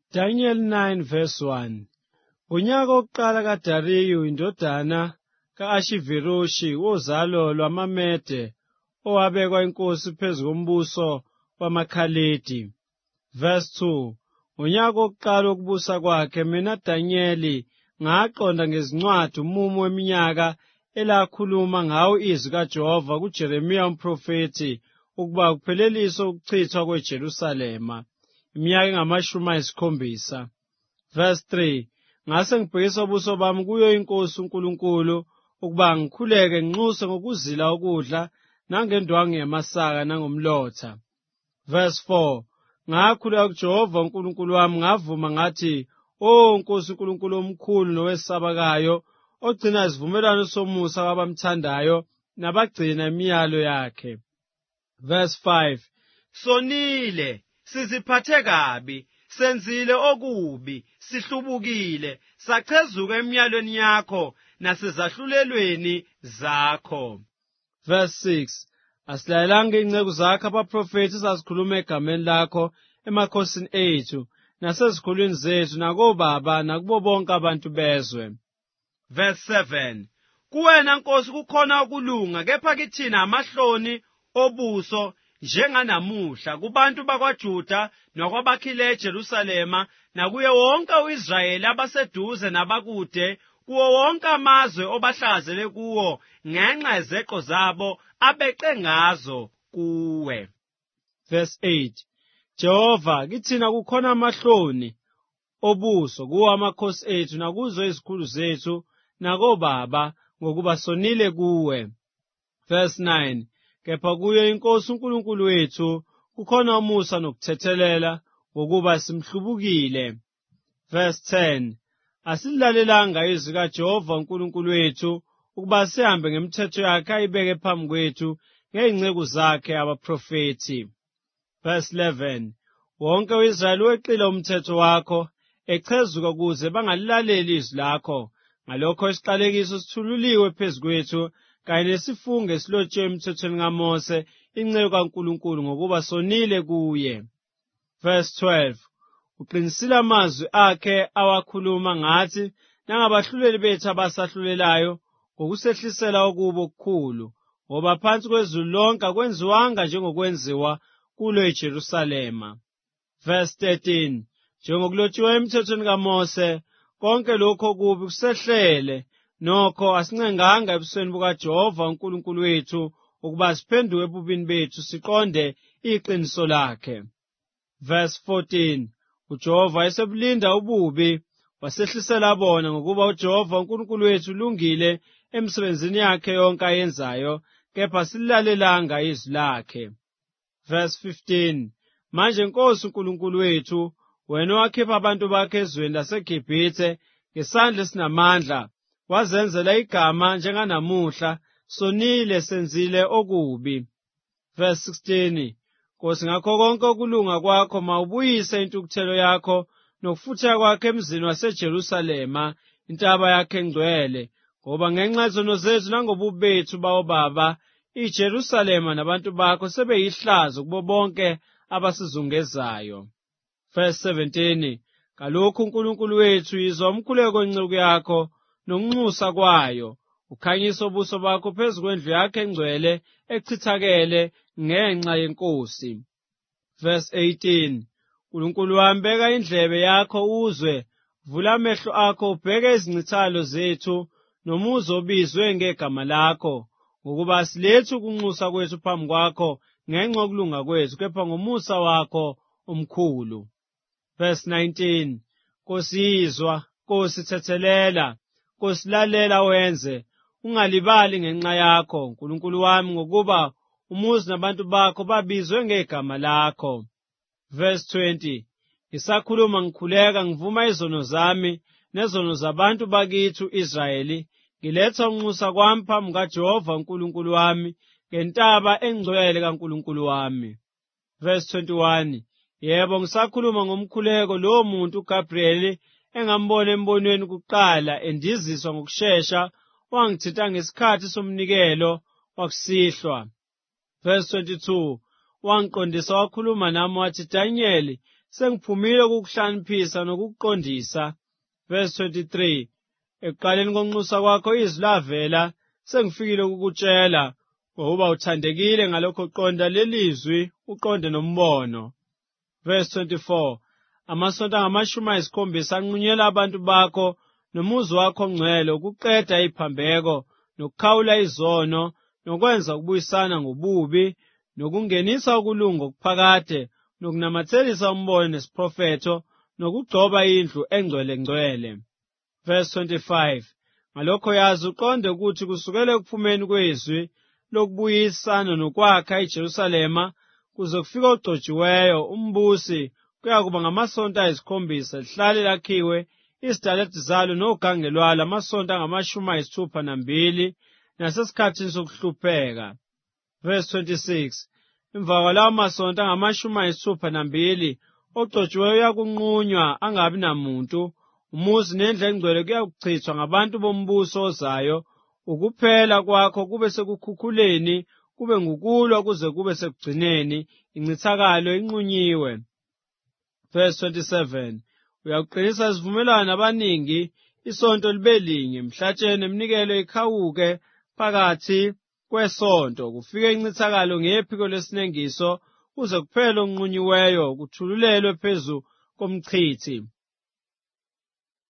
Daniel 9 verse 1. Unyaka wokuqala kaDariyu indodana ka-Ashiveroshi wozalo lwamaMede owabekwa inkosi phezu kombuso wamaKhaledi. Verse 2. Unyaka wokuqala wokubusa kwakhe mina Danyeli ngaqonda ngezincwadi umumo weminyaka elakhuluma ngawo izwi kaJehova kuJeremiya umprofethi ukuba kupheleliswe ukuchithwa kweJerusalema iminyaka engama-70. Verse 3. Ngase ngibhekisa ubuso bami kuyo inkosi uNkulunkulu ukuba ngikhuleke nginxuse ngokuzila ukudla nangendwangu yamasaka nangomlotha. Verse 4. Ngakhuleka kuJehova uNkulunkulu wami ngavuma ngathi, "Oh Nkosi uNkulunkulu omkhulu nowesabekayo, ogcina isivumelwano somusa kwabamthandayo nabagcina imiyalo yakhe." Verse 5. Sonile, siziphathe kabi, senzile okubi, sihlubukile, sachezuka emiyalweni yakho nasezahlulelweni zakho. Verse 6. Asilalelanga ingceku zakho abaprofethi ezazikhuluma egameni lakho emakhosini ethu nasezikhulwini zethu nakobaba nakubo bonke abantu bezwe. Verse 7. Kuwena Nkosi kukhona ukulunga, kepha kithina amahloni obuso njenganamuhla kubantu bakwaJuda nakwabakhileyo eJerusalema nakuye wonke u-Israyeli abaseduze nabakude, kuwo wonke amazwe obahlakazele kuwo ngenxa yezeqo zabo abeqe ngazo kuwe. Verse 8. Jehova, kithina kukhona amahloni obuso kuwo amakhosi ethu nakuzo izikhulu zethu nakobaba ngokuba sonile kuwe. Verse 9. Kepha kuyo inkosi uNkulunkulu wethu kukhona umusa nokuthethelela ngokuba simhlubukile. Verse 10. Asilalelanga izwi kaJehova uNkulunkulu wethu ukuba sihambe ngemithetho yakhe ayibeke phambi kwethu ngezingceku zakhe abaprofethi. Verse 11. Wonke u-Israyeli weqile umthetho wakho echezuka kuze bangalilaleli izwi lakho. Ngalokho isiqalekiso sithululiwe phezu kwethu kanye nesifungo esilotshiwe emthethweni kaMose inceku kaNkulunkulu ngokuba sonile kuye. Verse 12. Uqinisile amazwi akhe awakhuluma ngathi nangabahluleli bethu abasahlulelayo ngokusehlisela okubo okukhulu, ngoba phansi kwezulu lonke akwenziwanga njengokwenziwa kulo eJerusalema. Verse 13. Njengokulotshiwe emthethweni kaMose, konke lokho okubi kusehlele, nokho asincenganga ebusweni bukaJehova uNkulunkulu wethu ukuba siphenduke ebubini bethu siqonde iqiniso lakhe. Verse 14. UJehova esebulinda ububi wasehlisela bona ngokuba uJehova uNkulunkulu wethu ulungile emsebenzini yakhe yonke ayenzayo, kepha sililalelanga izwi lakhe. Verse 15. Manje Nkosi uNkulunkulu wethu, wena owakhipha abantu bakhe ezweni laseGibhithe ngesandla esinamandla, wazenzela igama njenganamuhla, sonile senzile okubi. Verse 16. Nkosi, ngakho konke ukulunga kwakho mawubuyise intukuthelo yakho nokufutheka kwakho emzini waseJerusalema, intaba yakhe engcwele, ngoba ngenxa yezono zethu nangobubi bethu bawobaba, iJerusalema nabantu bakho sebeyihlazo kubo bonke abasizungezayo. Verse 17. Kalokhu uNkulunkulu wethu yizwa umkhuleko wenceku yakho nokunxusa kwayo, ukhanyisa ubuso bakho phezu kwendlu yakhe engcwele echithakele ngenxa yenkosi. Verse 18. Nkulunkulu wami, beka indlebe yakho uzwe, vula amehlo akho ubheke izincithalo zethu, nomuzi obizwe ngegama lakho, ngokuba asilethi ukunxusa kwethu phambi kwakho ngenxa yokulunga kwethu, kepha ngomusa wakho omkhulu. Verse 19. Nkosi yizwa, Nkosi thethelela, Nkosi lalela wenze, ungalibali ngenxa yakho, Nkulunkulu wami, ngokuba umuzi nabantu bakho babizwe ngegama lakho. Verse 20. Ngisakhuluma ngikhuleka ngivuma izono zami nezono zabantu bakithi u-Israyeli, ngiletha ukunxusa kwami phambi kaJehova uNkulunkulu wami ngentaba engcwele kaNkulunkulu wami. Verse 21. Yebo, ngisakhuluma ngomkhuleko lowo muntu uGabriyeli engambona embonweni kuqala endiziswa ngokushesha wangithinta ngesikhathi somnikelo wakusihlwa. Verse 22. Wangiqondisa wakhuluma nami wathi, Danyeli, sengiphumile ukukuhlaniphisa nokukuqondisa. Verse 23. Ekuqaleni konxusa kwakho izwi lavela, sengifikile ukukutshela, ngoba uthandekile ngalokho qonda lelizwi, uqonde nombono. Verse 24. Amasonto angama-70 anqunyela abantu bakho, nomuzi wakho ongcwele, ukuqeda iphambeko, nokukhawula izono, nokwenza ukubuyisana ngobubi, nokungenisa ukulunga okuphakade, nokunamathelisa umbono nesiprofetho, nokugcoba indlu engcwele-ngcwele. Verse 25. Ngalokho yazi uqonde ukuthi kusukela ekuphumeni kwezwi lokubuyisana nokwakha iJerusalema kuze kufike ogcotshiweyo umbusi, kuyakuba ngamasonto 7 lihlale lakhiwe izidaladi zalo nogange lwalo amasonto angama-62 nasesikhathini sokuhlupheka. Verse 26. Emva kwalawo masonto angama-62 ogcotshiweyo uyakunqunywa angabi namuntu, umuzi nendlu engcwele kuyakuchithwa ngabantu bombuso ozayo, ukuphela kwakho kube sekukhukhuleni, kube ngukulwa kuze kube sekugcineni, incithakalo inqunyiwe. Verse 27. Uyakuqinisa isivumelwano abaningi, isonto libe linye, mhlatsheni eminikelo ikhawuke phakathi kwesonto, kufike incithakalo ngephiko lesinengiso, kuze kuphele onqunyiweyo, kuthululelwe phezu komchithi.